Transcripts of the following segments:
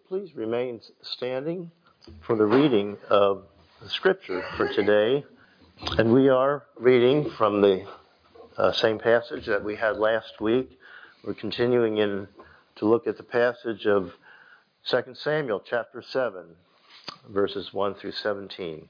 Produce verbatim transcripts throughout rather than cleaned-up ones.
please remain standing for the reading of the scripture for today. And we are reading from the uh, same passage that we had last week. We're continuing in to look at the passage of Second Samuel chapter seven, verses one through seventeen.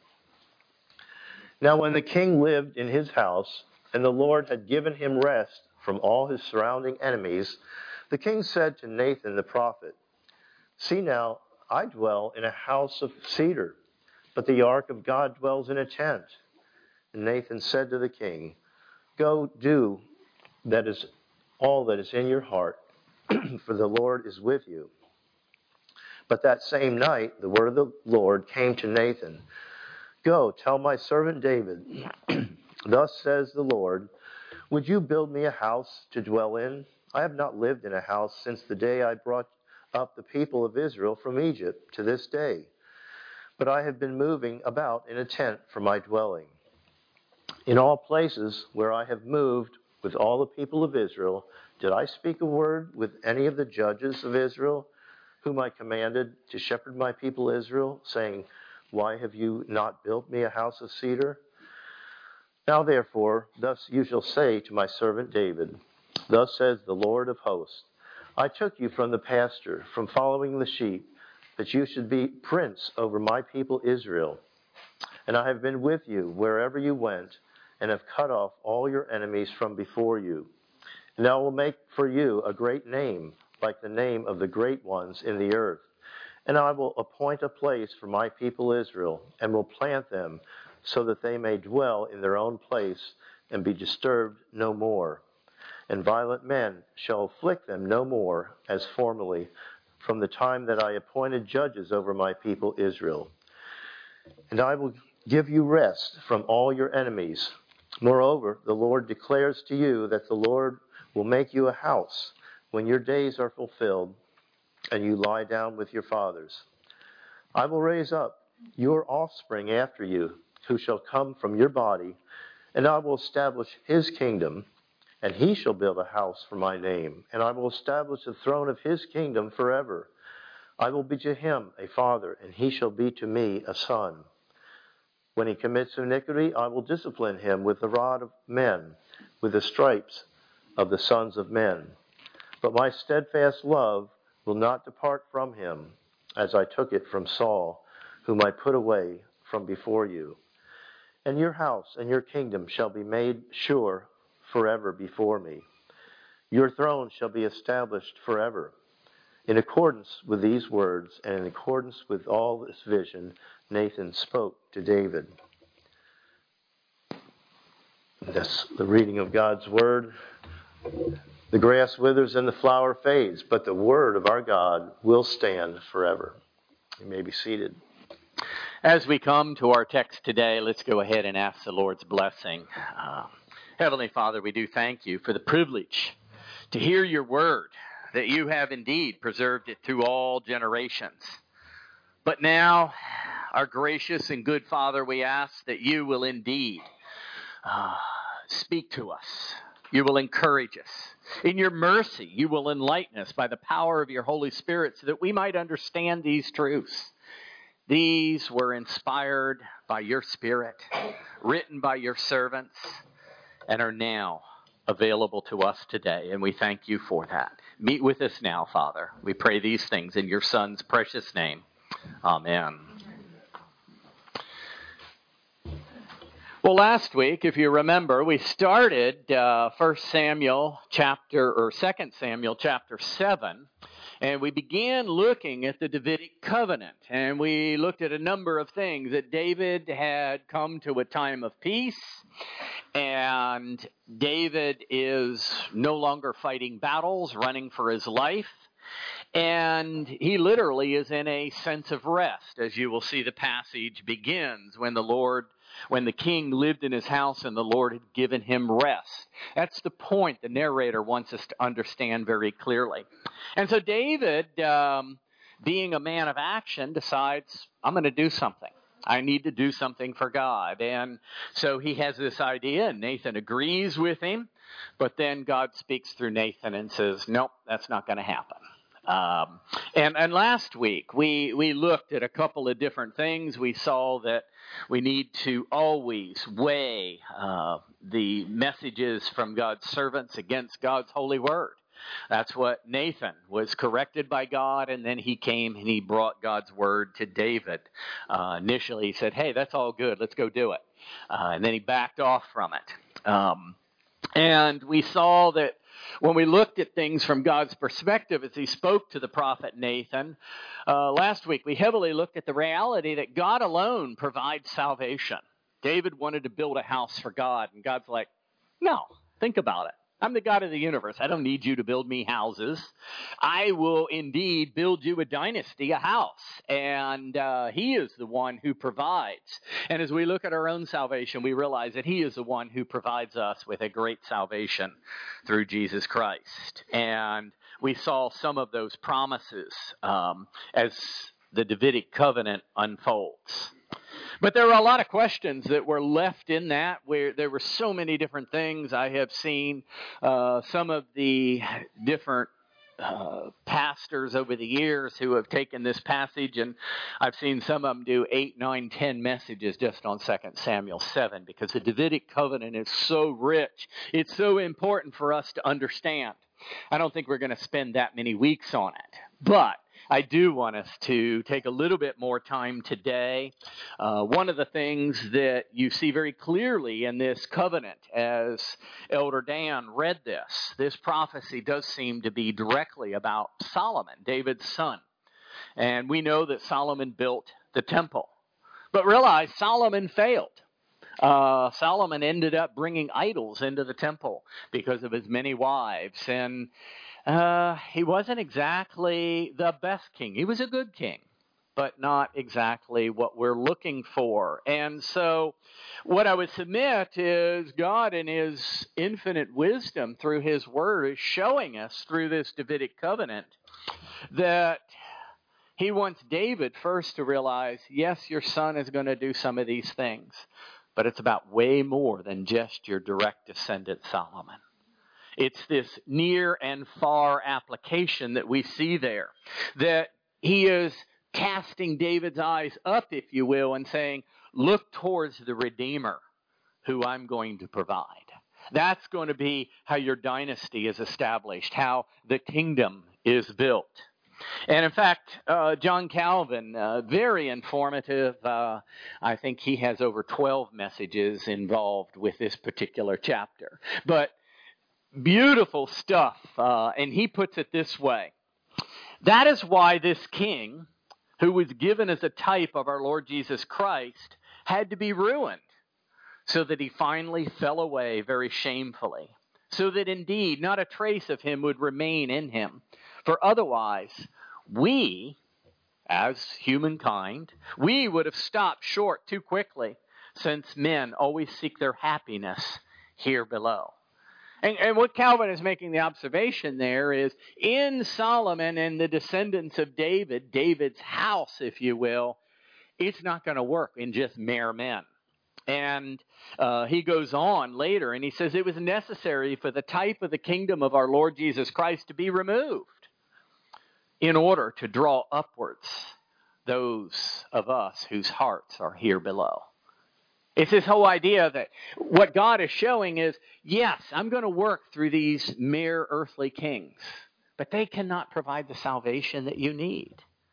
Now when the king lived in his house, and the Lord had given him rest from all his surrounding enemies, the king said to Nathan the prophet, "See now, I dwell in a house of cedar, but the ark of God dwells in a tent." And Nathan said to the king, "Go do that is all that is in your heart, for the Lord is with you." But that same night, the word of the Lord came to Nathan, "Go, tell my servant David, thus says the Lord, would you build me a house to dwell in? I have not lived in a house since the day I brought up the people of Israel from Egypt to this day, but I have been moving about in a tent for my dwelling. In all places where I have moved with all the people of Israel, did I speak a word with any of the judges of Israel, whom I commanded to shepherd my people Israel, saying, why have you not built me a house of cedar? Now therefore, thus you shall say to my servant David, thus says the Lord of hosts, I took you from the pasture, from following the sheep, that you should be prince over my people Israel. And I have been with you wherever you went, and have cut off all your enemies from before you. And I will make for you a great name, like the name of the great ones in the earth. And I will appoint a place for my people Israel, and will plant them, so that they may dwell in their own place, and be disturbed no more. And violent men shall afflict them no more, as formerly, from the time that I appointed judges over my people Israel. And I will give you rest from all your enemies. Moreover, the Lord declares to you that the Lord will make you a house when your days are fulfilled, and you lie down with your fathers. I will raise up your offspring after you, who shall come from your body, and I will establish his kingdom, and he shall build a house for my name, and I will establish the throne of his kingdom forever. I will be to him a father, and he shall be to me a son. When he commits iniquity, I will discipline him with the rod of men, with the stripes of the sons of men. But my steadfast love will not depart from him, as I took it from Saul, whom I put away from before you. And your house and your kingdom shall be made sure forever before me. Your throne shall be established forever. In accordance with these words, and in accordance with all this vision, Nathan spoke to David. That's the reading of God's word. The grass withers and the flower fades, but the word of our God will stand forever. You may be seated. As we come to our text today, let's go ahead and ask the Lord's blessing. Uh, Heavenly Father, we do thank you for the privilege to hear your word, that you have indeed preserved it through all generations. But now, our gracious and good Father, we ask that you will indeed uh, speak to us. You will encourage us. In your mercy, you will enlighten us by the power of your Holy Spirit so that we might understand these truths. These were inspired by your Spirit, written by your servants, and are now available to us today, and we thank you for that. Meet with us now, Father. We pray these things in your Son's precious name. Amen. Well, last week, if you remember, we started uh, First Samuel chapter, or Second Samuel chapter seven, and we began looking at the Davidic covenant, and we looked at a number of things, that David had come to a time of peace, and David is no longer fighting battles, running for his life, and he literally is in a sense of rest, as you will see the passage begins when the Lord, when the king lived in his house and the Lord had given him rest. That's the point the narrator wants us to understand very clearly. And so David, um, being a man of action, decides, I'm going to do something. I need to do something for God. And so he has this idea, and Nathan agrees with him. But then God speaks through Nathan and says, nope, that's not going to happen. Um, and, and last week, we, we looked at a couple of different things. We saw that we need to always weigh uh, the messages from God's servants against God's holy word. That's what Nathan was corrected by God, and then he came and he brought God's word to David. Uh, initially, he said, hey, that's all good. Let's go do it. Uh, and then he backed off from it. Um, and we saw that when we looked at things from God's perspective as he spoke to the prophet Nathan, uh, last week we heavily looked at the reality that God alone provides salvation. David wanted to build a house for God, and God's like, no, think about it. I'm the God of the universe. I don't need you to build me houses. I will indeed build you a dynasty, a house. And uh, he is the one who provides. And as we look at our own salvation, we realize that he is the one who provides us with a great salvation through Jesus Christ. And we saw some of those promises um, as the Davidic covenant unfolds. But there were a lot of questions that were left in that, where there were so many different things. I have seen uh, some of the different uh, pastors over the years who have taken this passage, and I've seen some of them do eight, nine, ten messages just on Second Samuel seven, because the Davidic covenant is so rich. It's so important for us to understand. I don't think we're going to spend that many weeks on it, but I do want us to take a little bit more time today. Uh, one of the things that you see very clearly in this covenant, as Elder Dan read this, this prophecy does seem to be directly about Solomon, David's son. And we know that Solomon built the temple. But realize Solomon failed. Uh, Solomon ended up bringing idols into the temple because of his many wives. And Uh, he wasn't exactly the best king. He was a good king, but not exactly what we're looking for. And so what I would submit is God in his infinite wisdom through his word is showing us through this Davidic covenant that he wants David first to realize, yes, your son is going to do some of these things, but it's about way more than just your direct descendant Solomon. It's this near and far application that we see there, that he is casting David's eyes up, if you will, and saying, look towards the Redeemer who I'm going to provide. That's going to be how your dynasty is established, how the kingdom is built. And in fact, uh, John Calvin, uh, very informative. Uh, I think he has over twelve messages involved with this particular chapter. But beautiful stuff, uh, and he puts it this way. That is why this king, who was given as a type of our Lord Jesus Christ, had to be ruined, so that he finally fell away very shamefully, so that indeed not a trace of him would remain in him. For otherwise, we, as humankind, we would have stopped short too quickly, since men always seek their happiness here below. And, and what Calvin is making the observation there is, in Solomon and the descendants of David, David's house, if you will, it's not going to work in just mere men. And uh, he goes on later and he says it was necessary for the type of the kingdom of our Lord Jesus Christ to be removed in order to draw upwards those of us whose hearts are here below. It's this whole idea that what God is showing is, yes, I'm going to work through these mere earthly kings, but they cannot provide the salvation that you need.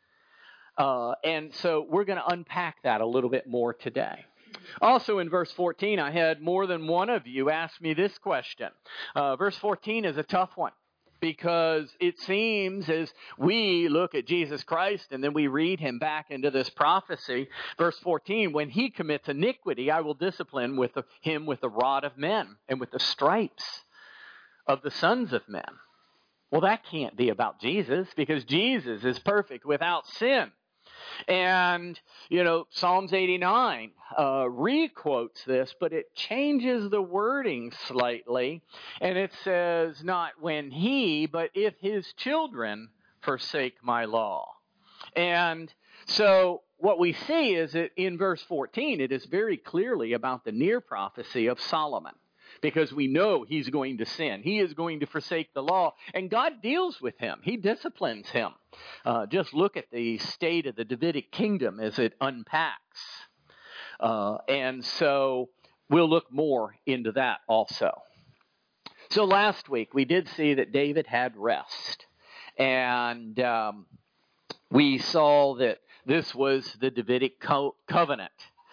Uh, and so we're going to unpack that a little bit more today. Also in verse fourteen, I had more than one of you ask me this question. Uh, verse fourteen is a tough one, because it seems as we look at Jesus Christ and then we read him back into this prophecy, verse fourteen, when he commits iniquity, I will discipline with the, him with the rod of men and with the stripes of the sons of men. Well, that can't be about Jesus, because Jesus is perfect without sin. And, you know, Psalms eighty-nine uh, re-quotes this, but it changes the wording slightly. And it says, not when he, but if his children forsake my law. And so what we see is that in verse fourteen, it is very clearly about the near prophecy of Solomon. because we know he's going to sin. He is going to forsake the law, and God deals with him. He disciplines him. Uh, just look at the state of the Davidic kingdom as it unpacks. Uh, and so we'll look more into that also. So last week we did see that David had rest. And um, we saw that this was the Davidic co- covenant.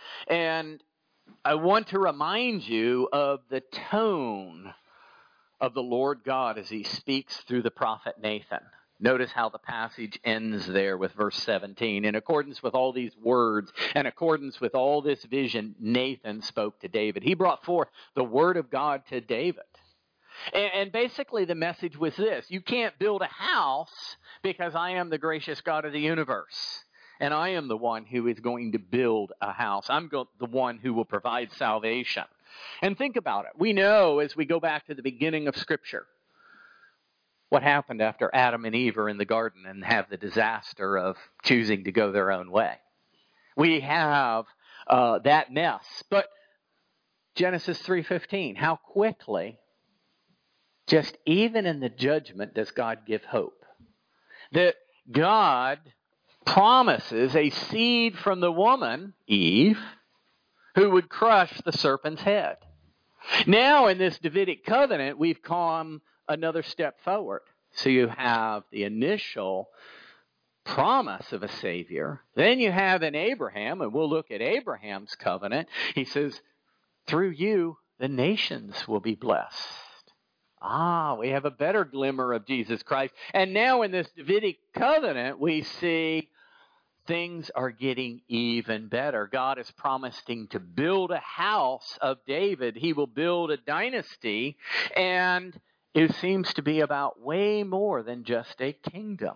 And I want to remind you of the tone of the Lord God as he speaks through the prophet Nathan. Notice how the passage ends there with verse seventeen. In accordance with all these words, in accordance with all this vision, Nathan spoke to David. He brought forth the word of God to David. And, and basically the message was this: you can't build a house because I am the gracious God of the universe. And I am the one who is going to build a house. I'm go- the one who will provide salvation. And think about it. We know as we go back to the beginning of Scripture, what happened after Adam and Eve are in the garden and have the disaster of choosing to go their own way. We have uh, that mess. But Genesis three fifteen, how quickly, just even in the judgment, does God give hope. That God promises a seed from the woman, Eve, who would crush the serpent's head. Now in this Davidic covenant, we've come another step forward. So you have the initial promise of a Savior. Then you have in Abraham, and we'll look at Abraham's covenant. He says, through you, the nations will be blessed. Ah, we have a better glimmer of Jesus Christ. And now in this Davidic covenant, we see things are getting even better. God is promising to build a house of David. He will build a dynasty, and it seems to be about way more than just a kingdom.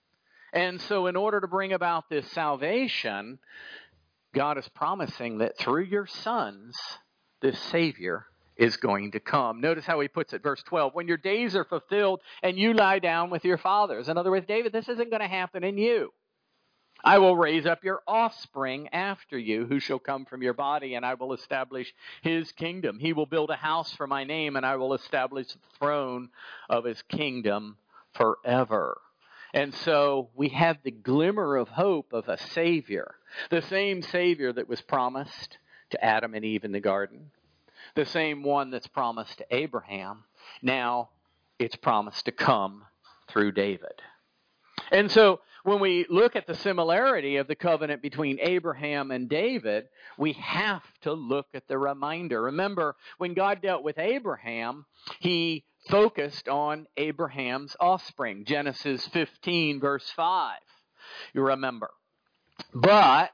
And so in order to bring about this salvation, God is promising that through your sons, this Savior is going to come. Notice how he puts it, verse twelve, when your days are fulfilled and you lie down with your fathers. In other words, David, this isn't going to happen in you. I will raise up your offspring after you, who shall come from your body, and I will establish his kingdom. He will build a house for my name, and I will establish the throne of his kingdom forever. And so we have the glimmer of hope of a Savior, the same Savior that was promised to Adam and Eve in the garden, the same one that's promised to Abraham. Now it's promised to come through David. And so when we look at the similarity of the covenant between Abraham and David, we have to look at the reminder. Remember, when God dealt with Abraham, he focused on Abraham's offspring. Genesis fifteen, verse five. You remember. But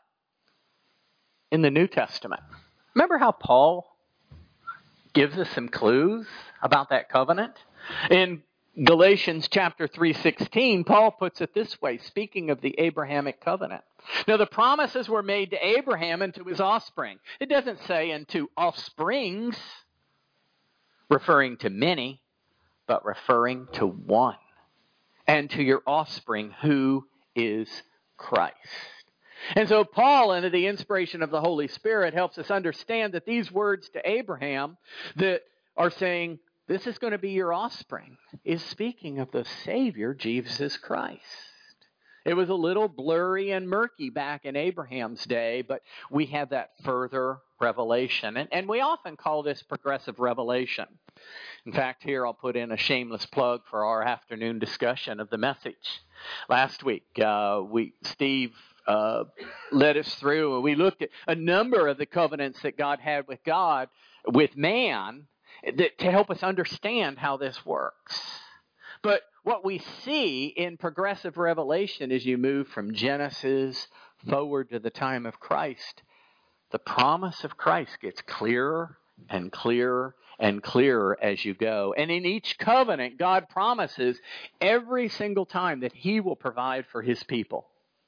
in the New Testament, remember how Paul gives us some clues about that covenant? In Galatians chapter three sixteen, Paul puts it this way, speaking of the Abrahamic covenant. Now, the promises were made to Abraham and to his offspring. It doesn't say unto offsprings, referring to many, but referring to one. And to your offspring, who is Christ. And so Paul, under the inspiration of the Holy Spirit, helps us understand that these words to Abraham that are saying, this is going to be your offspring, is speaking of the Savior, Jesus Christ. It was a little blurry and murky back in Abraham's day, but we have that further revelation. And, and we often call this progressive revelation. In fact, here I'll put in a shameless plug for our afternoon discussion of the message. Last week, uh, we Steve uh, led us through, and we looked at a number of the covenants that God had with God, with man, that, to help us understand how this works. But what we see in progressive revelation as you move from Genesis forward to the time of Christ, the promise of Christ gets clearer and clearer and clearer as you go. And in each covenant, God promises every single time that he will provide for his people.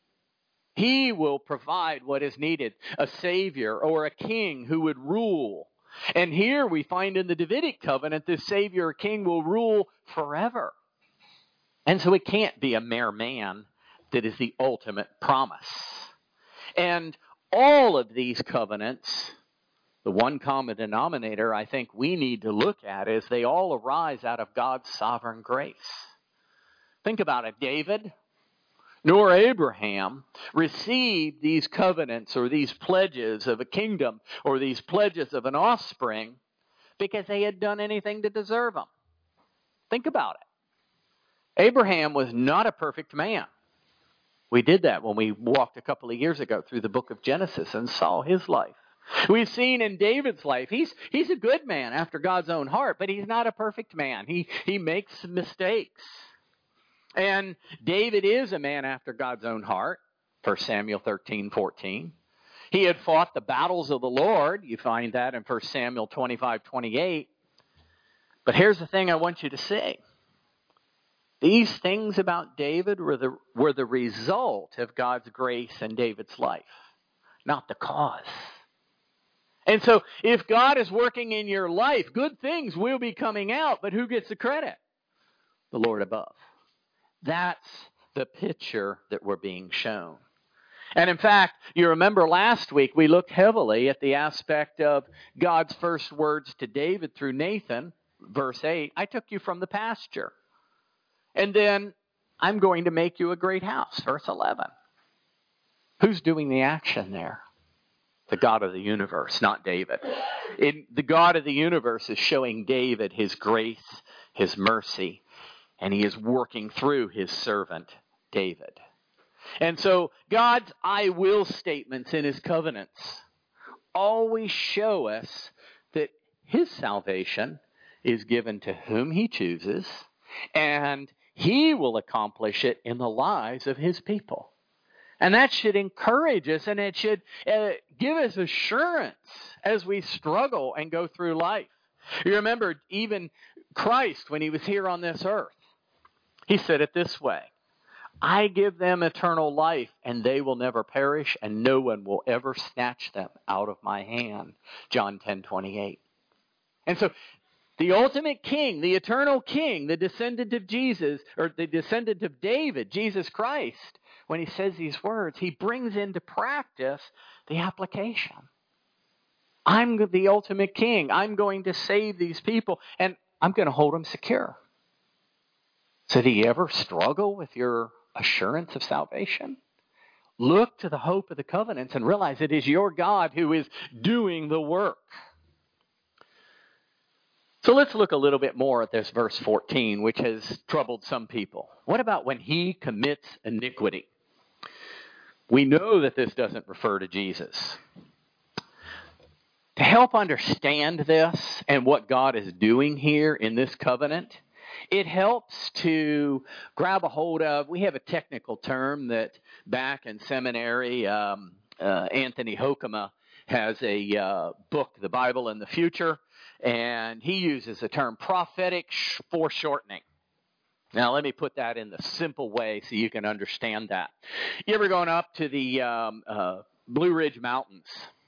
He will provide what is needed, a savior or a king who would rule. And here we find in the Davidic covenant, this savior or king will rule forever. And so it can't be a mere man that is the ultimate promise. And all of these covenants The one common denominator I think we need to look at is they all arise out of God's sovereign grace. Think about it. David nor Abraham received these covenants or these pledges of a kingdom or these pledges of an offspring because they had done anything to deserve them. Think about it. Abraham was not a perfect man. We did that when we walked a couple of years ago through the book of Genesis and saw his life. We've seen in David's life, he's he's a good man after God's own heart, but he's not a perfect man. He he makes mistakes. And David is a man after God's own heart, First Samuel thirteen fourteen. He had fought the battles of the Lord. You find that in First Samuel twenty-five twenty-eight. But here's the thing I want you to see. These things about David were the, were the result of God's grace in David's life, not the cause. And so if God is working in your life, good things will be coming out, but who gets the credit? The Lord above. That's the picture that we're being shown. And in fact, you remember last week we looked heavily at the aspect of God's first words to David through Nathan, verse eight, I took you from the pasture. And then I'm going to make you a great house, verse eleven. Who's doing the action there? The God of the universe, not David. In, the God of the universe is showing David his grace, his mercy, and he is working through his servant, David. And so God's I will statements in his covenants always show us that his salvation is given to whom he chooses, and he will accomplish it in the lives of his people. And that should encourage us, and it should uh, give us assurance as we struggle and go through life. You remember even Christ, when he was here on this earth, he said it this way, I give them eternal life, and they will never perish, and no one will ever snatch them out of my hand. John ten twenty-eight. And so the ultimate king, the eternal king, the descendant of Jesus, or the descendant of David, Jesus Christ, when he says these words, he brings into practice the application. I'm the ultimate king. I'm going to save these people, and I'm going to hold them secure. So do you ever struggle with your assurance of salvation? Look to the hope of the covenants and realize it is your God who is doing the work. So let's look a little bit more at this verse fourteen, which has troubled some people. What about when he commits iniquity? We know that this doesn't refer to Jesus. To help understand this and what God is doing here in this covenant, it helps to grab a hold of, we have a technical term that back in seminary, um, uh, Anthony Hoekema has a uh, book, The Bible in the Future, and he uses the term prophetic foreshortening. Now, let me put that in the simple way so you can understand that. You ever gone up to the um, uh, Blue Ridge Mountains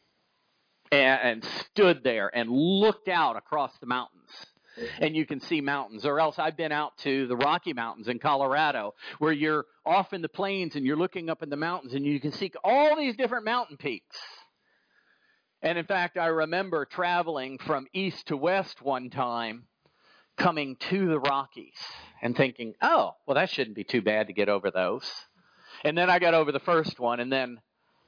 and, and stood there and looked out across the mountains? And you can see mountains. Or else I've been out to the Rocky Mountains in Colorado where you're off in the plains and you're looking up in the mountains and you can see all these different mountain peaks. And in fact, I remember traveling from east to west one time, coming to the Rockies and thinking, oh, well, that shouldn't be too bad to get over those. And then I got over the first one and then,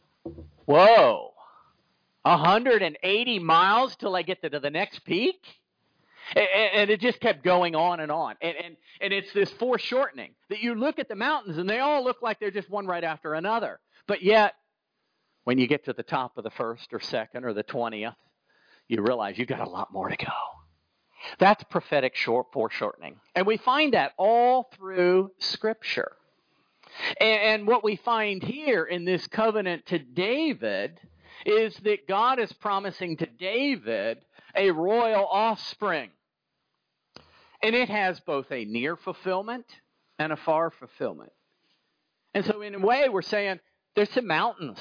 whoa, one hundred eighty miles till I get to the next peak? And it just kept going on and on. And, and, and it's this foreshortening that you look at the mountains and they all look like they're just one right after another. But yet, when you get to the top of the first or second or the twentieth, you realize you've got a lot more to go. That's prophetic short foreshortening. And we find that all through Scripture. And, and what we find here in this covenant to David is that God is promising to David a royal offspring. And it has both a near fulfillment and a far fulfillment. And so in a way, we're saying there's some mountains.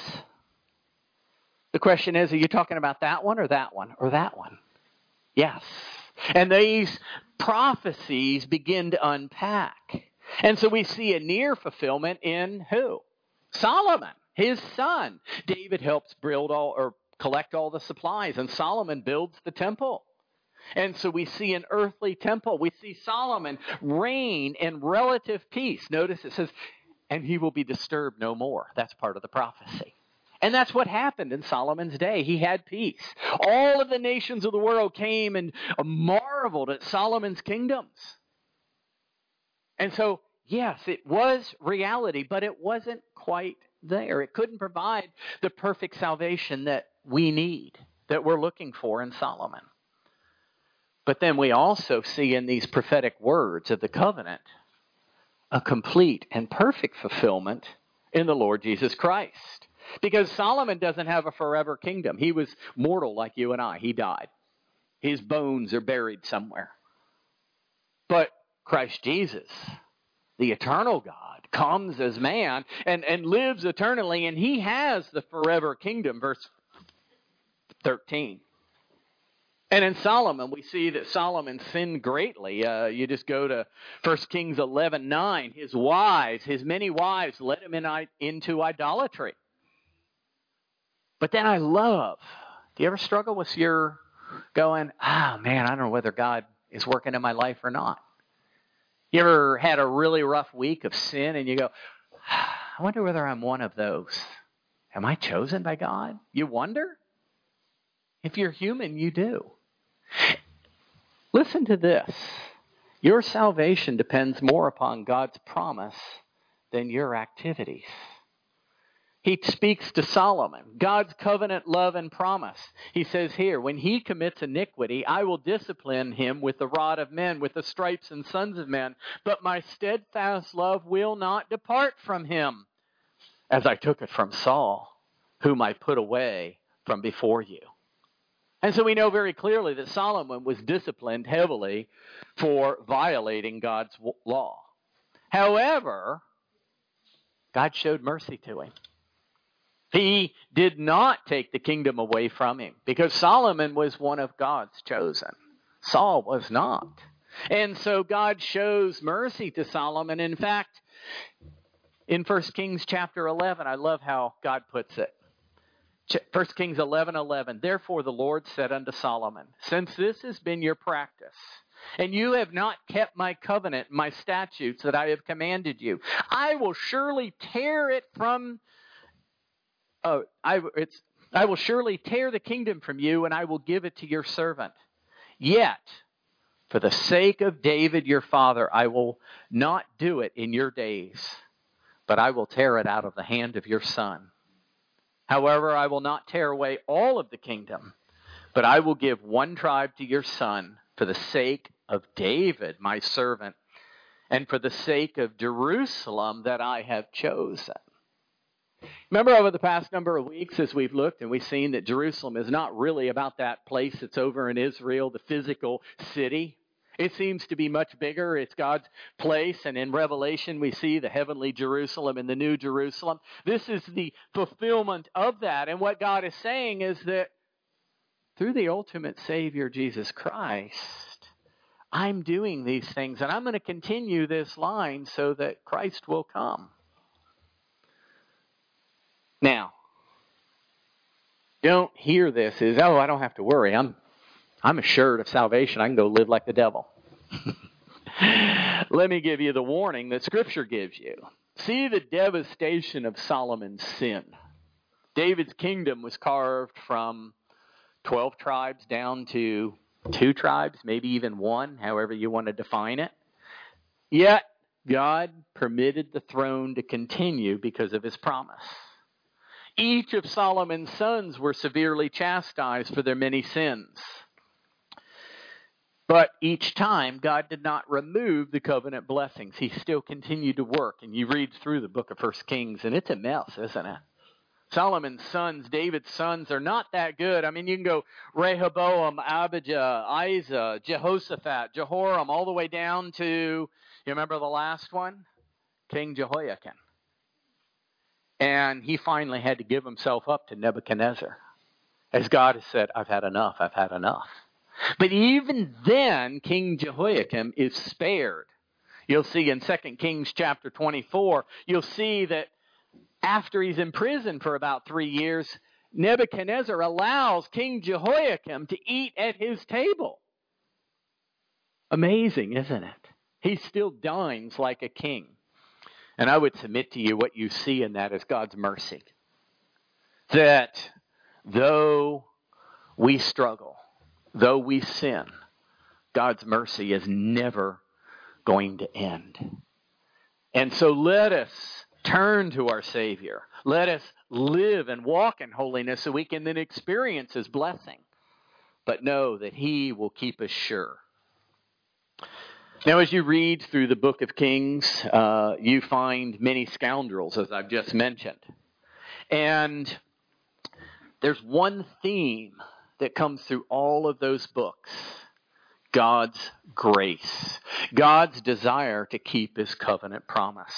The question is, are you talking about that one or that one or that one? Yes. And these prophecies begin to unpack. And so we see a near fulfillment in who? Solomon, his son. David helps build all or collect all the supplies. And Solomon builds the temple. And so we see an earthly temple. We see Solomon reign in relative peace. Notice it says, and he will be disturbed no more. That's part of the prophecy. And that's what happened in Solomon's day. He had peace. All of the nations of the world came and marveled at Solomon's kingdoms. And so, yes, it was reality, but it wasn't quite there. It couldn't provide the perfect salvation that we need, that we're looking for in Solomon. But then we also see in these prophetic words of the covenant a complete and perfect fulfillment in the Lord Jesus Christ. Because Solomon doesn't have a forever kingdom. He was mortal like you and I. He died. His bones are buried somewhere. But Christ Jesus, the eternal God, comes as man and, and lives eternally, and he has the forever kingdom, verse thirteen. And in Solomon, we see that Solomon sinned greatly. Uh, you just go to First Kings eleven nine. His wives, his many wives, led him in, into idolatry. But then I love, do you ever struggle with your going, ah, oh, man, I don't know whether God is working in my life or not? You ever had a really rough week of sin and you go, I wonder whether I'm one of those. Am I chosen by God? You wonder? If you're human, you do. Listen to this. Your salvation depends more upon God's promise than your activities. He speaks to Solomon, God's covenant love and promise. He says here, when he commits iniquity, I will discipline him with the rod of men, with the stripes and sons of men. But my steadfast love will not depart from him, as I took it from Saul, whom I put away from before you. And so we know very clearly that Solomon was disciplined heavily for violating God's law. However, God showed mercy to him. He did not take the kingdom away from him because Solomon was one of God's chosen. Saul was not. And so God shows mercy to Solomon. In fact, in First Kings chapter eleven, I love how God puts it. First Kings eleven eleven. Therefore the Lord said unto Solomon, since this has been your practice, and you have not kept my covenant, my statutes that I have commanded you, I will surely tear it from Uh, I, it's, I will surely tear the kingdom from you, and I will give it to your servant. Yet, for the sake of David your father, I will not do it in your days, but I will tear it out of the hand of your son. However, I will not tear away all of the kingdom, but I will give one tribe to your son for the sake of David, my servant, and for the sake of Jerusalem that I have chosen. Remember over the past number of weeks as we've looked and we've seen that Jerusalem is not really about that place that's over in Israel, the physical city. It seems to be much bigger. It's God's place. And in Revelation, we see the heavenly Jerusalem and the new Jerusalem. This is the fulfillment of that. And what God is saying is that through the ultimate Savior, Jesus Christ, I'm doing these things. And I'm going to continue this line so that Christ will come. Now, don't hear this as, oh, I don't have to worry. I'm I'm assured of salvation. I can go live like the devil. Let me give you the warning that Scripture gives you. See the devastation of Solomon's sin. David's kingdom was carved from twelve tribes down to two tribes, maybe even one, however you want to define it. Yet, God permitted the throne to continue because of his promise. Each of Solomon's sons were severely chastised for their many sins. But each time, God did not remove the covenant blessings. He still continued to work. And you read through the book of First Kings, and it's a mess, isn't it? Solomon's sons, David's sons, are not that good. I mean, you can go Rehoboam, Abijah, Isa, Jehoshaphat, Jehoram, all the way down to, you remember the last one? King Jehoiakim. And he finally had to give himself up to Nebuchadnezzar. As God has said, I've had enough, I've had enough. But even then, King Jehoiakim is spared. You'll see in Second Kings chapter twenty-four, you'll see that after he's in prison for about three years, Nebuchadnezzar allows King Jehoiakim to eat at his table. Amazing, isn't it? He still dines like a king. And I would submit to you what you see in that is God's mercy. That though we struggle, though we sin, God's mercy is never going to end. And so let us turn to our Savior. Let us live and walk in holiness so we can then experience His blessing. But know that He will keep us sure. Now, as you read through the book of Kings, uh, you find many scoundrels, as I've just mentioned. And there's one theme that comes through all of those books. God's grace. God's desire to keep His covenant promise.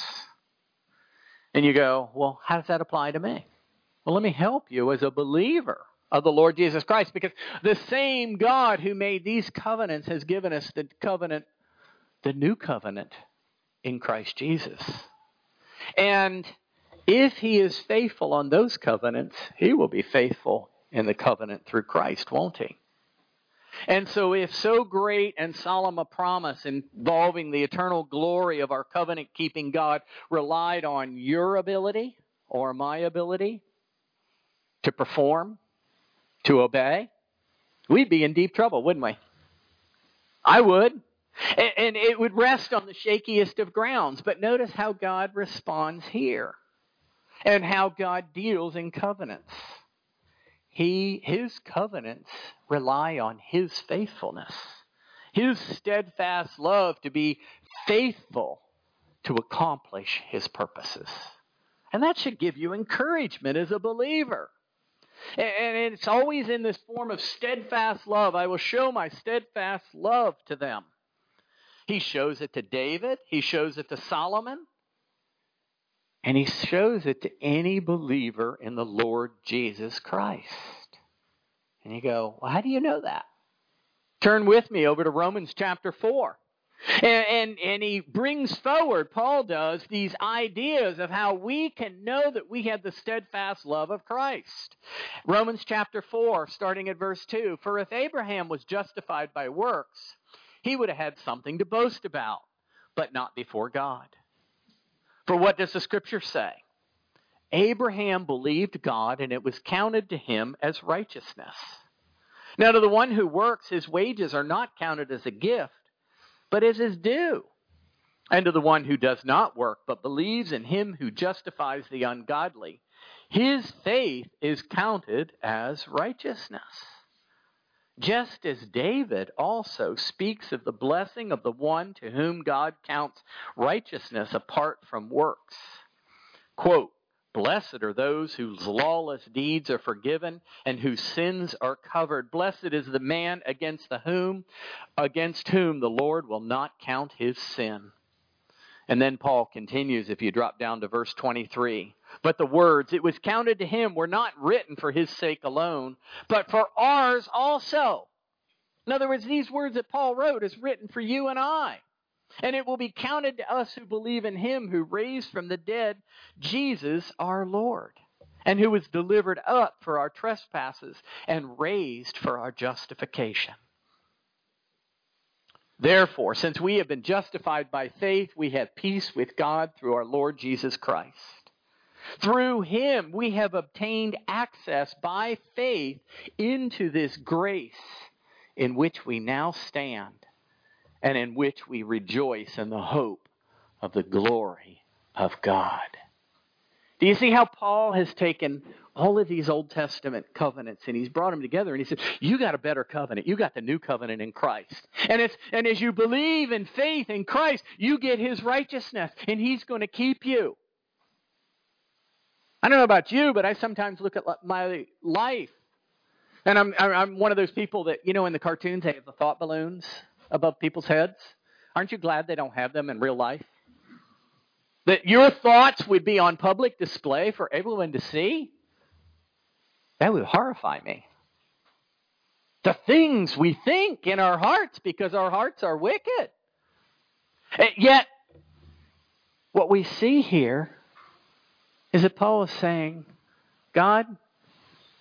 And you go, well, how does that apply to me? Well, let me help you as a believer of the Lord Jesus Christ, because the same God who made these covenants has given us the covenant, the new covenant in Christ Jesus. And if He is faithful on those covenants, He will be faithful in the covenant through Christ, won't He? And so if so great and solemn a promise involving the eternal glory of our covenant-keeping God relied on your ability or my ability to perform, to obey, we'd be in deep trouble, wouldn't we? I would. And it would rest on the shakiest of grounds. But notice how God responds here and how God deals in covenants. He, His covenants rely on His faithfulness, His steadfast love to be faithful to accomplish His purposes. And that should give you encouragement as a believer. And it's always in this form of steadfast love. I will show my steadfast love to them. He shows it to David. He shows it to Solomon. And He shows it to any believer in the Lord Jesus Christ. And you go, well, how do you know that? Turn with me over to Romans chapter four. And, and, and he brings forward, Paul does, these ideas of how we can know that we have the steadfast love of Christ. Romans chapter four, starting at verse two. For if Abraham was justified by works, he would have had something to boast about, but not before God. For what does the Scripture say? Abraham believed God, and it was counted to him as righteousness. Now to the one who works, his wages are not counted as a gift, but as his due. And to the one who does not work, but believes in Him who justifies the ungodly, his faith is counted as righteousness. Just as David also speaks of the blessing of the one to whom God counts righteousness apart from works. Quote, blessed are those whose lawless deeds are forgiven and whose sins are covered. Blessed is the man against the whom, against whom the Lord will not count his sin. And then Paul continues, if you drop down to verse twenty-three. But the words, it was counted to him, were not written for his sake alone, but for ours also. In other words, these words that Paul wrote is written for you and I. And it will be counted to us who believe in Him who raised from the dead Jesus our Lord, and who was delivered up for our trespasses and raised for our justification. Therefore, since we have been justified by faith, we have peace with God through our Lord Jesus Christ. Through Him we have obtained access by faith into this grace in which we now stand, and in which we rejoice in the hope of the glory of God. Do you see how Paul has taken all of these Old Testament covenants and he's brought them together and he said, you got a better covenant. You got the new covenant in Christ. And it's and as you believe in faith in Christ, you get His righteousness and He's going to keep you. I don't know about you, but I sometimes look at my life. And I'm I'm one of those people that, you know, in the cartoons they have the thought balloons above people's heads. Aren't you glad they don't have them in real life? That your thoughts would be on public display for everyone to see? That would horrify me. The things we think in our hearts because our hearts are wicked. And yet, what we see here is that Paul is saying, God,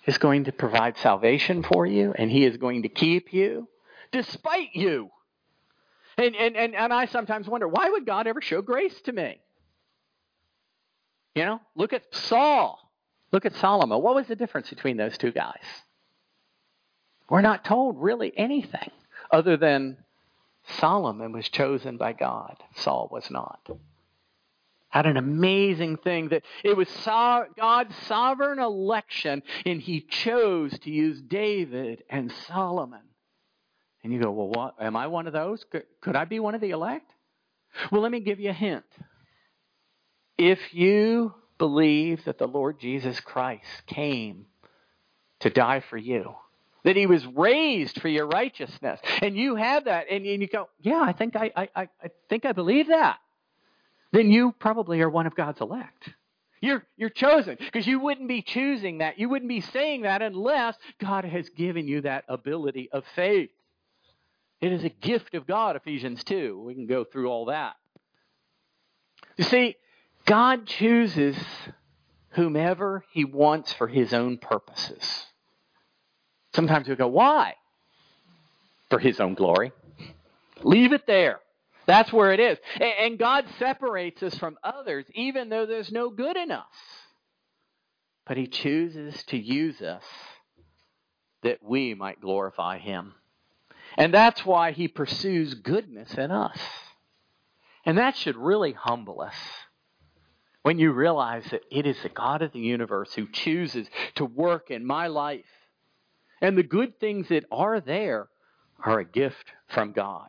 is going to provide salvation for you, and He is going to keep you despite you. And, and, and, and I sometimes wonder, why would God ever show grace to me? You know, look at Saul. Look at Solomon. What was the difference between those two guys? We're not told really anything other than Solomon was chosen by God. Saul was not. Had an amazing thing that it was so- God's sovereign election, and He chose to use David and Solomon. And you go, well, what? Am I one of those? Could, could I be one of the elect? Well, let me give you a hint. If you believe that the Lord Jesus Christ came to die for you, that He was raised for your righteousness, and you have that, and, and you go, yeah, I think I, I, I think I believe that, then you probably are one of God's elect. You're, you're chosen, because you wouldn't be choosing that. You wouldn't be saying that unless God has given you that ability of faith. It is a gift of God, Ephesians two. We can go through all that. You see, God chooses whomever He wants for His own purposes. Sometimes we go, why? For His own glory. Leave it there. That's where it is. And God separates us from others even though there's no good in us. But He chooses to use us that we might glorify Him. And that's why He pursues goodness in us. And that should really humble us. When you realize that it is the God of the universe who chooses to work in my life. And the good things that are there are a gift from God.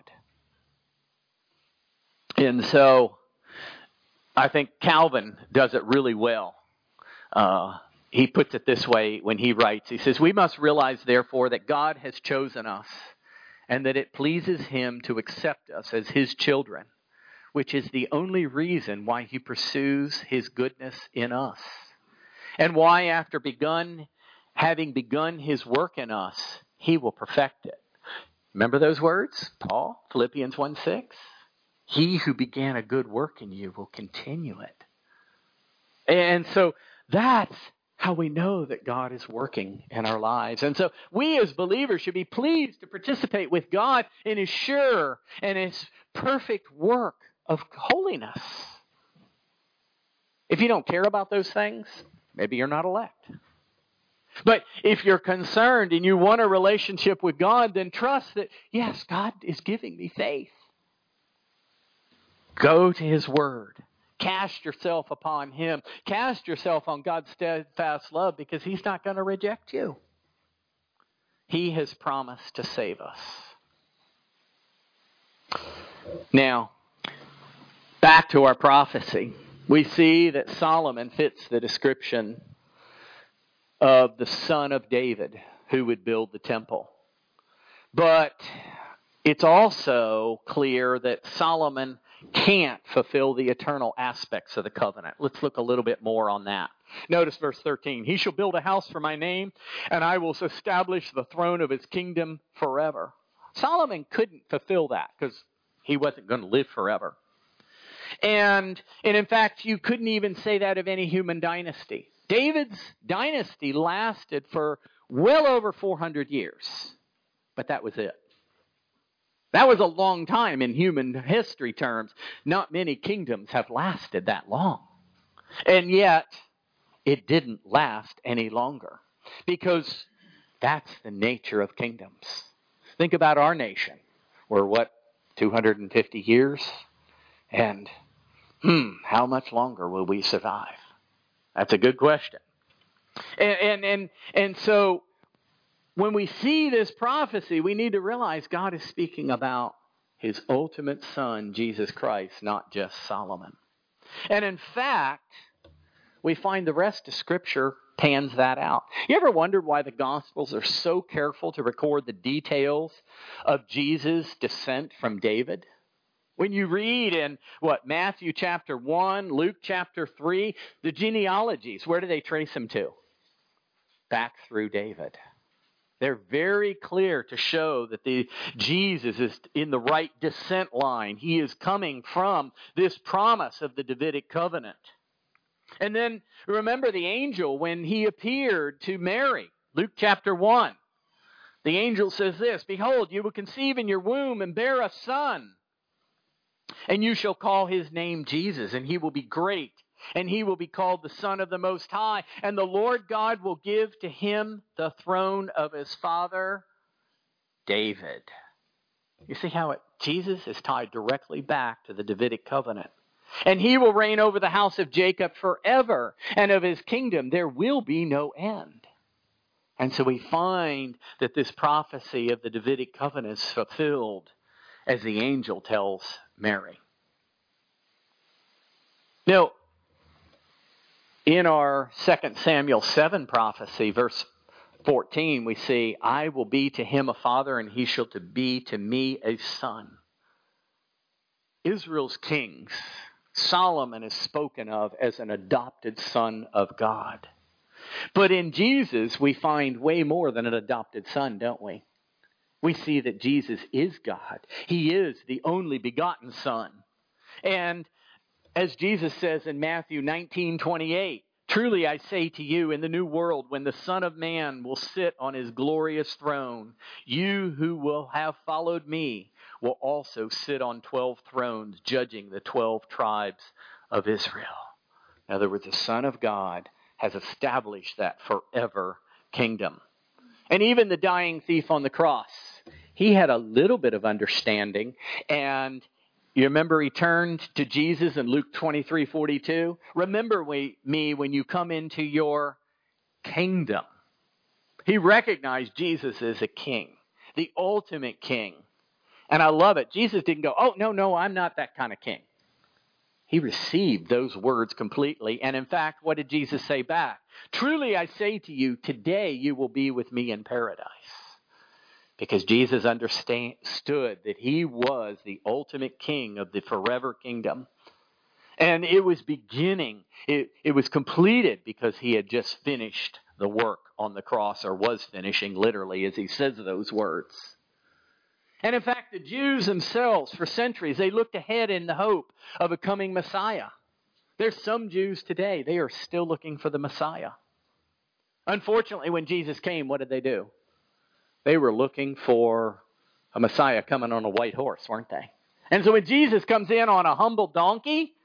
And so I think Calvin does it really well. Uh, he puts it this way when he writes. He says, we must realize, therefore, that God has chosen us and that it pleases Him to accept us as His children, which is the only reason why He pursues His goodness in us. And why, after begun, having begun His work in us, He will perfect it. Remember those words, Paul, Philippians one six? He who began a good work in you will continue it. And so that's how we know that God is working in our lives. And so we as believers should be pleased to participate with God in His sure and His perfect work of holiness. If you don't care about those things, maybe you're not elect. But if you're concerned and you want a relationship with God, then trust that, yes, God is giving me faith. Go to His Word. Cast yourself upon Him. Cast yourself on God's steadfast love, because He's not going to reject you. He has promised to save us. Now, back to our prophecy. We see that Solomon fits the description of the son of David who would build the temple. But it's also clear that Solomon can't fulfill the eternal aspects of the covenant. Let's look a little bit more on that. Notice verse thirteen. He shall build a house for my name, and I will establish the throne of His kingdom forever. Solomon couldn't fulfill that because he wasn't going to live forever. And, and in fact, you couldn't even say that of any human dynasty. David's dynasty lasted for well over four hundred years, but that was it. That was a long time in human history terms. Not many kingdoms have lasted that long. And yet, it didn't last any longer, because that's the nature of kingdoms. Think about our nation. We're what, two hundred fifty years? And hmm, how much longer will we survive? That's a good question. And and and, and so when we see this prophecy, we need to realize God is speaking about His ultimate Son, Jesus Christ, not just Solomon. And in fact, we find the rest of Scripture pans that out. You ever wondered why the Gospels are so careful to record the details of Jesus' descent from David? When you read in, what, Matthew chapter one, Luke chapter three, the genealogies, where do they trace him to? Back through David. They're very clear to show that the Jesus is in the right descent line. He is coming from this promise of the Davidic covenant. And then remember the angel when he appeared to Mary Luke chapter one. The angel says this, "Behold, you will conceive in your womb and bear a son, and you shall call his name Jesus, and he will be great, and he will be called the Son of the Most High, and the Lord God will give to him the throne of his father David." You see how it, Jesus is tied directly back to the Davidic covenant. "And he will reign over the house of Jacob forever, and of his kingdom there will be no end." And so we find that this prophecy of the Davidic covenant is fulfilled as the angel tells Mary. Now, in our Second Samuel seven prophecy, verse fourteen, we see, "I will be to him a father, and he shall to be to me a son." Israel's kings, Solomon is spoken of as an adopted son of God. But in Jesus, we find way more than an adopted son, don't we? We see that Jesus is God. He is the only begotten Son. And as Jesus says in Matthew nineteen twenty-eight, "Truly I say to you, in the new world, when the Son of Man will sit on his glorious throne, you who will have followed me will also sit on twelve thrones, judging the twelve tribes of Israel." In other words, the Son of God has established that forever kingdom. And even the dying thief on the cross, he had a little bit of understanding. And you remember he turned to Jesus in Luke twenty-three forty-two. "Remember me when you come into your kingdom." He recognized Jesus as a king, the ultimate king. And I love it. Jesus didn't go, "Oh, no, no, I'm not that kind of king." He received those words completely. And in fact, what did Jesus say back? "Truly I say to you, today you will be with me in paradise." Because Jesus understood that he was the ultimate king of the forever kingdom. And it was beginning, it, it was completed because he had just finished the work on the cross, or was finishing literally as he says those words. And in fact, the Jews themselves, for centuries, they looked ahead in the hope of a coming Messiah. There's some Jews today, they are still looking for the Messiah. Unfortunately, when Jesus came, what did they do? They were looking for a Messiah coming on a white horse, weren't they? And so when Jesus comes in on a humble donkey,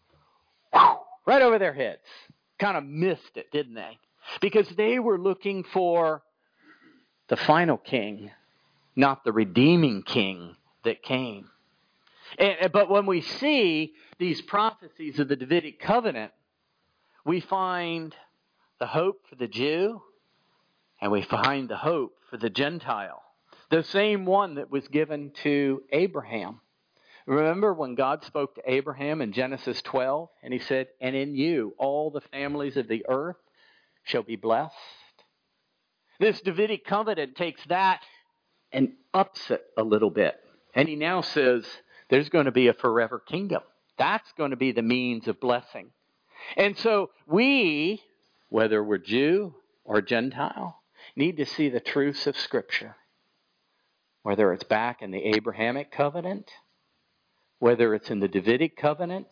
whew, right over their heads. Kind of missed it, didn't they? Because they were looking for the final king, not the redeeming king that came. And, but when we see these prophecies of the Davidic covenant, we find the hope for the Jew, and we find the hope for the Gentile. The same one that was given to Abraham. Remember when God spoke to Abraham in Genesis twelve, and he said, "And in you all the families of the earth shall be blessed." This Davidic covenant takes that and ups it a little bit. And he now says, there's going to be a forever kingdom. That's going to be the means of blessing. And so we, whether we're Jew or Gentile, need to see the truths of Scripture. Whether it's back in the Abrahamic covenant, whether it's in the Davidic covenant,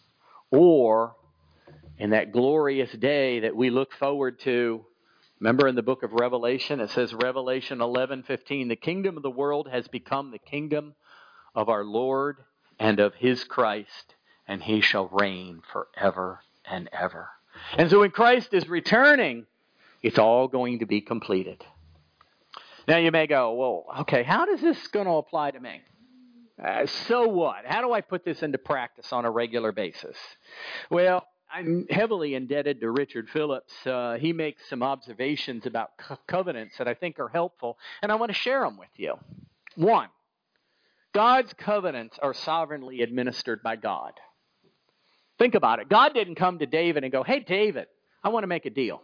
or in that glorious day that we look forward to. Remember in the book of Revelation, it says, Revelation eleven fifteen, "The kingdom of the world has become the kingdom of our Lord and of his Christ, and he shall reign forever and ever." And so when Christ is returning, it's all going to be completed. Now you may go, well, okay, how does this going to apply to me? Uh, so what? How do I put this into practice on a regular basis? Well, I'm heavily indebted to Richard Phillips. Uh, he makes some observations about co- covenants that I think are helpful, and I want to share them with you. One, God's covenants are sovereignly administered by God. Think about it. God didn't come to David and go, "Hey, David, I want to make a deal."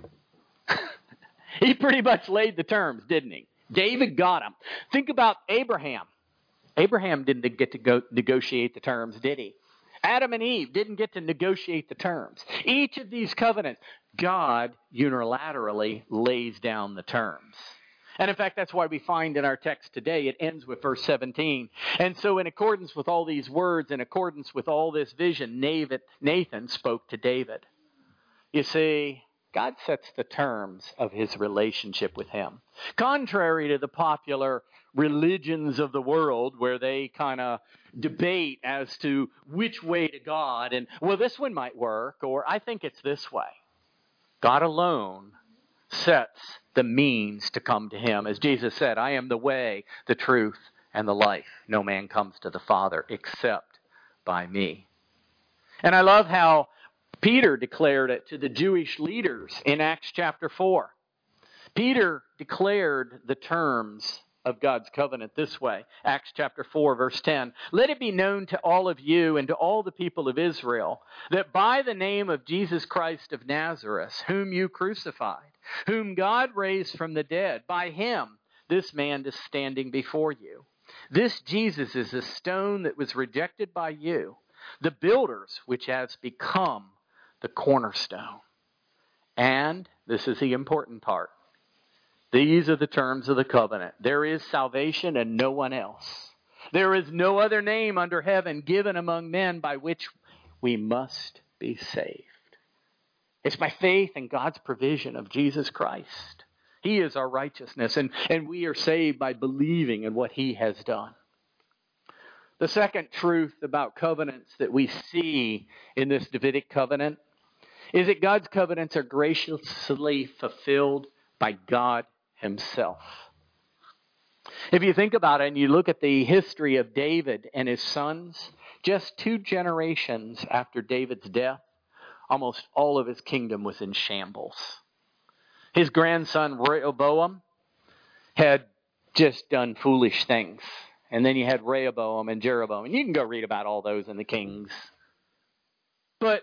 He pretty much laid the terms, didn't he? David got them. Think about Abraham. Abraham didn't get to go negotiate the terms, did he? Adam and Eve didn't get to negotiate the terms. Each of these covenants, God unilaterally lays down the terms. And in fact, that's why we find in our text today, it ends with verse seventeen. And so in accordance with all these words, in accordance with all this vision, Nathan spoke to David. You see, God sets the terms of his relationship with him. Contrary to the popular religions of the world where they kind of debate as to which way to God and, well, this one might work, or I think it's this way. God alone sets the means to come to him. As Jesus said, I am the way, the truth, and the life. No man comes to the Father except by me. And I love how Peter declared it to the Jewish leaders in Acts chapter four. Peter declared the terms of God's covenant this way. Acts chapter four, verse ten. Let it be known to all of you and to all the people of Israel that by the name of Jesus Christ of Nazareth, whom you crucified, whom God raised from the dead, by him this man is standing before you. This Jesus is a stone that was rejected by you, the builders, which has become the cornerstone. And, this is the important part, these are the terms of the covenant. There is salvation and no one else. There is no other name under heaven given among men by which we must be saved. It's by faith in God's provision of Jesus Christ. He is our righteousness, and, and we are saved by believing in what he has done. The second truth about covenants that we see in this Davidic covenant is that God's covenants are graciously fulfilled by God himself. If you think about it and you look at the history of David and his sons, just two generations after David's death, almost all of his kingdom was in shambles. His grandson Rehoboam had just done foolish things. And then you had Rehoboam and Jeroboam. And you can go read about all those in the Kings. But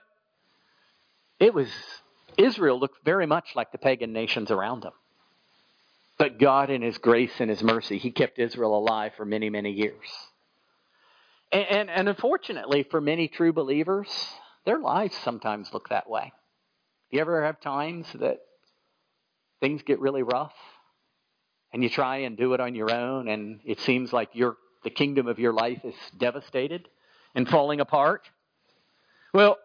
it was, Israel looked very much like the pagan nations around them. But God in his grace and his mercy, he kept Israel alive for many, many years. And, and, and unfortunately, for many true believers, their lives sometimes look that way. You ever have times that things get really rough? And you try and do it on your own, and it seems like your the kingdom of your life is devastated and falling apart? Well,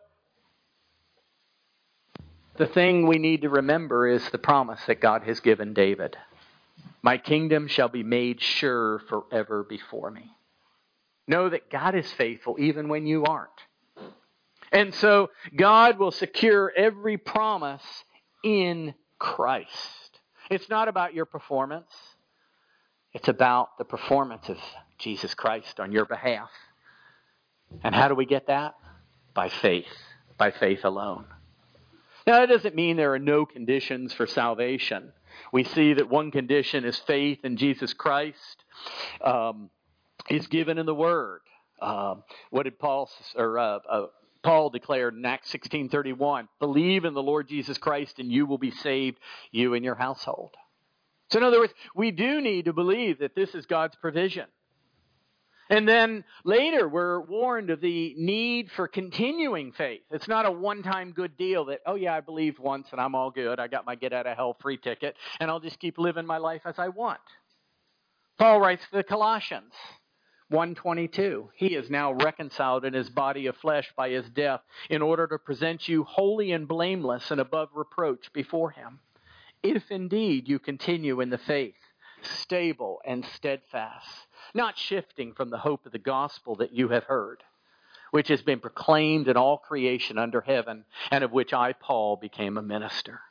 the thing we need to remember is the promise that God has given David. My kingdom shall be made sure forever before me. Know that God is faithful even when you aren't. And so God will secure every promise in Christ. It's not about your performance. It's about the performance of Jesus Christ on your behalf. And how do we get that? By faith. By faith alone. Now, that doesn't mean there are no conditions for salvation. We see that one condition is faith in Jesus Christ. Um, is given in the Word. Um, what did Paul or uh, uh, Paul declared in Acts sixteen thirty-one? Believe in the Lord Jesus Christ, and you will be saved, you and your household. So, in other words, we do need to believe that this is God's provision. And then later, we're warned of the need for continuing faith. It's not a one-time good deal that, oh yeah, I believed once and I'm all good. I got my get-out-of-hell free ticket, and I'll just keep living my life as I want. Paul writes to the Colossians, one twenty-two, he is now reconciled in his body of flesh by his death in order to present you holy and blameless and above reproach before him. If indeed you continue in the faith, stable and steadfast, not shifting from the hope of the gospel that you have heard, which has been proclaimed in all creation under heaven, and of which I, Paul, became a minister.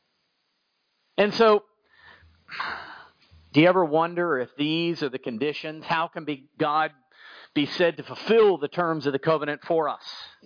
And so, do you ever wonder if these are the conditions? How can be God be said to fulfill the terms of the covenant for us?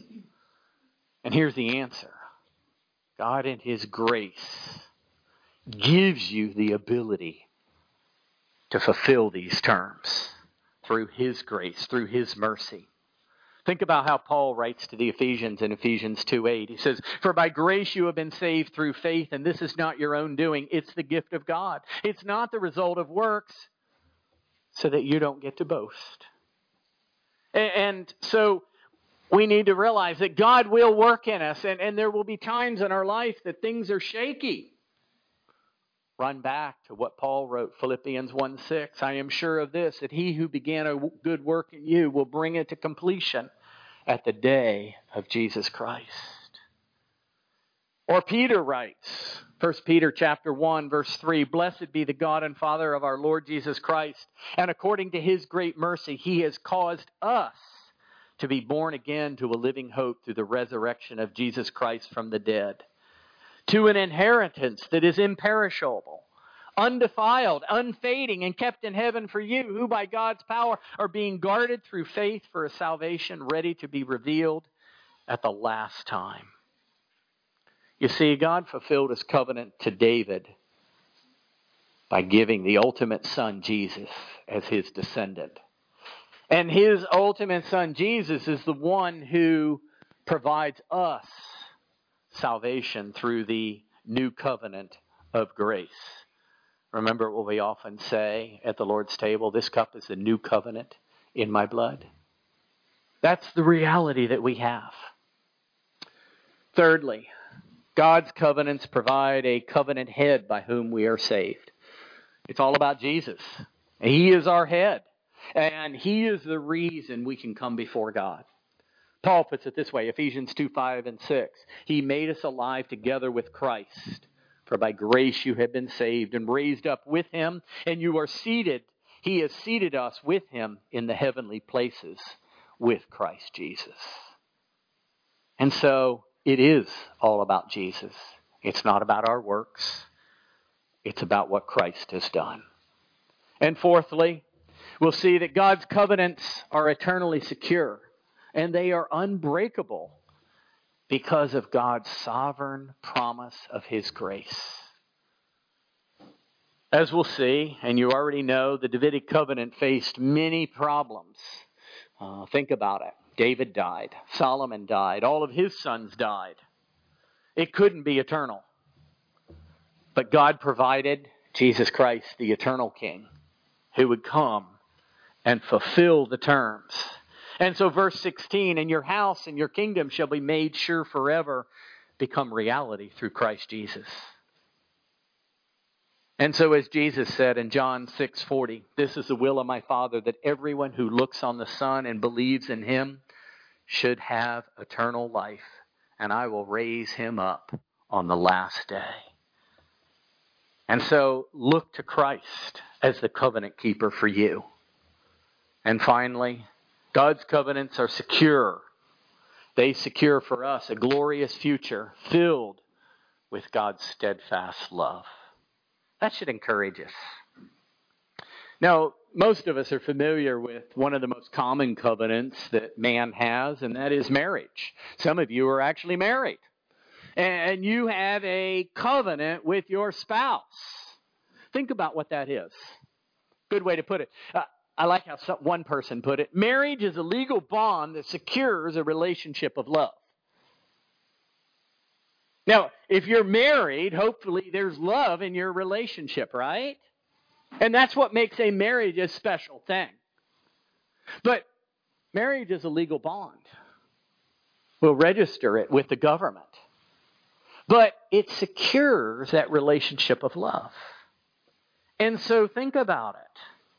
And here's the answer. God in his grace gives you the ability to fulfill these terms through his grace, through his mercy. Think about how Paul writes to the Ephesians in Ephesians two eight. He says, for by grace you have been saved through faith, and this is not your own doing. It's the gift of God. It's not the result of works, so that you don't get to boast. And so we need to realize that God will work in us, and, and there will be times in our life that things are shaky. Run back to what Paul wrote, Philippians one six. I am sure of this, that he who began a good work in you will bring it to completion at the day of Jesus Christ. Or Peter writes, First Peter chapter one, verse three, "Blessed be the God and Father of our Lord Jesus Christ, and according to his great mercy, he has caused us to be born again to a living hope through the resurrection of Jesus Christ from the dead, to an inheritance that is imperishable, undefiled, unfading, and kept in heaven for you, who by God's power are being guarded through faith for a salvation ready to be revealed at the last time." You see, God fulfilled his covenant to David by giving the ultimate son, Jesus, as his descendant. And his ultimate son, Jesus, is the one who provides us salvation through the new covenant of grace. Remember what we often say at the Lord's table, "This cup is the new covenant in my blood." That's the reality that we have. Thirdly, God's covenants provide a covenant head by whom we are saved. It's all about Jesus. He is our head, and he is the reason we can come before God. Paul puts it this way, Ephesians two, five, and six. "He made us alive together with Christ, for by grace you have been saved and raised up with him, and you are seated. He has seated us with him in the heavenly places with Christ Jesus." And so it is all about Jesus. It's not about our works. It's about what Christ has done. And fourthly, we'll see that God's covenants are eternally secure, and they are unbreakable because of God's sovereign promise of his grace. As we'll see, and you already know, the Davidic covenant faced many problems. Uh, think about it. David died. Solomon died. All of his sons died. It couldn't be eternal. But God provided Jesus Christ, the eternal King, who would come and fulfill the terms. And so verse sixteen, "And your house and your kingdom shall be made sure forever," become reality through Christ Jesus. And so as Jesus said in John six forty, "This is the will of my Father, that everyone who looks on the Son and believes in him should have eternal life, and I will raise him up on the last day." And so look to Christ as the covenant keeper for you. And finally, God's covenants are secure. They secure for us a glorious future filled with God's steadfast love. That should encourage us. Now, most of us are familiar with one of the most common covenants that man has, and that is marriage. Some of you are actually married, and you have a covenant with your spouse. Think about what that is. Good way to put it. Uh, I like how some, one person put it. Marriage is a legal bond that secures a relationship of love. Now, if you're married, hopefully there's love in your relationship, right? And that's what makes a marriage a special thing. But marriage is a legal bond. We'll register it with the government. But it secures that relationship of love. And so think about it.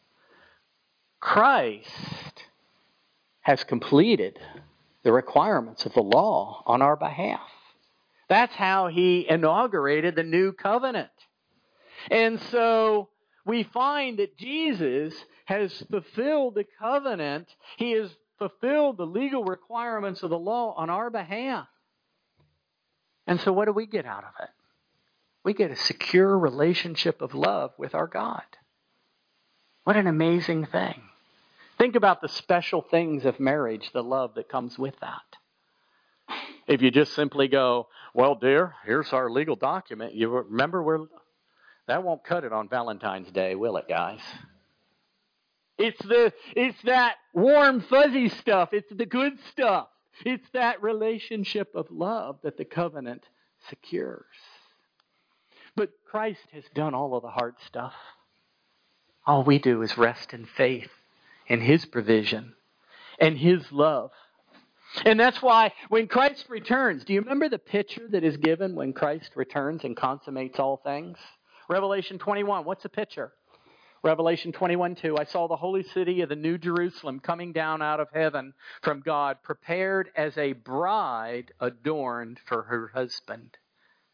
Christ has completed the requirements of the law on our behalf. That's how he inaugurated the new covenant. And so we find that Jesus has fulfilled the covenant. He has fulfilled the legal requirements of the law on our behalf. And so what do we get out of it? We get a secure relationship of love with our God. What an amazing thing. Think about the special things of marriage, the love that comes with that. If you just simply go, "Well, dear, here's our legal document. You remember we're..." That won't cut it on Valentine's Day, will it, guys? It's the it's that warm, fuzzy stuff. It's the good stuff. It's that relationship of love that the covenant secures. But Christ has done all of the hard stuff. All we do is rest in faith in his provision and his love. And that's why when Christ returns, do you remember the picture that is given when Christ returns and consummates all things? Revelation twenty-one, what's the picture? Revelation twenty-one two, "I saw the holy city of the New Jerusalem coming down out of heaven from God, prepared as a bride adorned for her husband.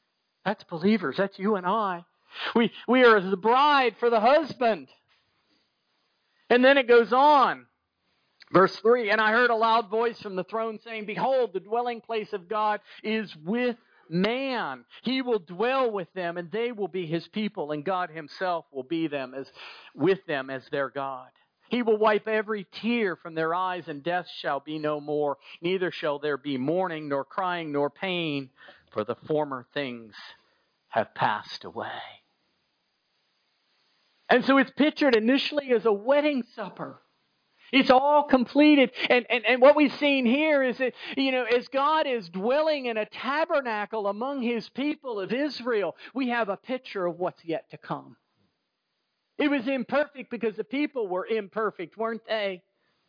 That's believers. That's you and I. We, we are the bride for the husband. And then it goes on. Verse three, and I heard a loud voice from the throne saying, behold, the dwelling place of God is with man. He will dwell with them, and they will be his people, and God himself will be them as with them as their God. He will wipe every tear from their eyes, and death shall be no more. Neither shall there be mourning, nor crying, nor pain, for the former things have passed away. And so it's pictured initially as a wedding supper. It's all completed. And, and, and what we've seen here is that, you know, as God is dwelling in a tabernacle among his people of Israel, we have a picture of what's yet to come. It was imperfect because the people were imperfect, weren't they?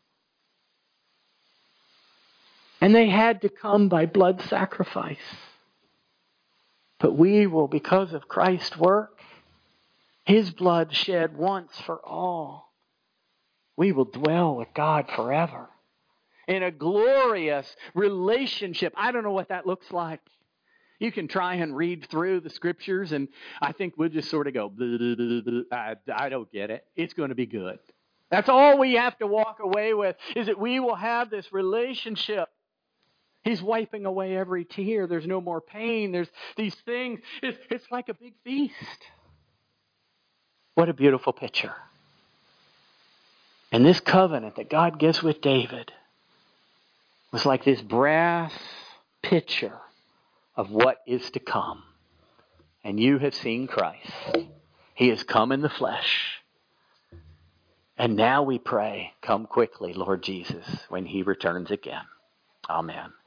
And they had to come by blood sacrifice. But we will, because of Christ's work, his blood shed once for all, we will dwell with God forever in a glorious relationship. I don't know what that looks like. You can try and read through the scriptures, and I think we'll just sort of go, blah, blah, blah, blah. I, I don't get it. It's going to be good. That's all we have to walk away with, is that we will have this relationship. He's wiping away every tear. There's no more pain. There's these things. It's, it's like a big feast. What a beautiful picture. And this covenant that God gives with David was like this brass picture of what is to come. And you have seen Christ. He has come in the flesh. And now we pray, come quickly, Lord Jesus, when he returns again. Amen.